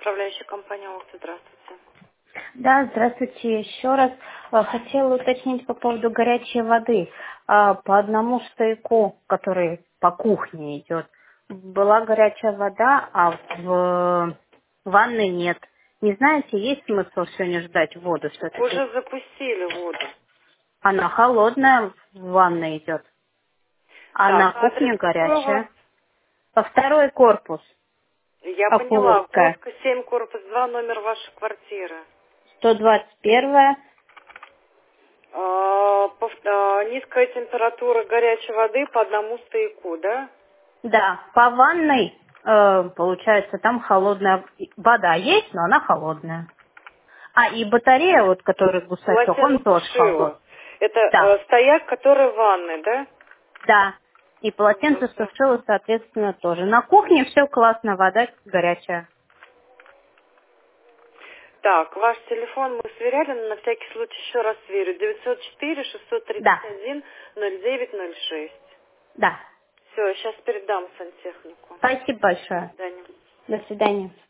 Управляющая компания ОКС, здравствуйте. Да, здравствуйте еще раз. Хотела уточнить по поводу горячей воды. По одному стояку, который по кухне идет, была горячая вода, а в ванной нет. Не знаете, есть смысл сегодня ждать воду все-таки? Уже запустили воду. Она холодная в ванной идет, а на Так, адрес кухне какой у вас? горячая. Второй корпус, Я поняла. Окуловская, Волжская 7, корпус 2, номер вашей квартиры. 121. Низкая температура горячей воды по одному стояку, да? Да, по ванной, получается, там холодная вода есть, но она холодная. И батарея, вот, который гусачок, он Полотенце тоже холодный. сушила. Это Да, стояк, который в ванной, да? да. И полотенце Так. сушила, соответственно, тоже. На кухне все классно, вода горячая. Так, ваш телефон мы сверяли, но на всякий случай еще раз сверю. 904 Да, 631 0906. да. Все, сейчас передам сантехнику. Спасибо До большое. свидания. До свидания.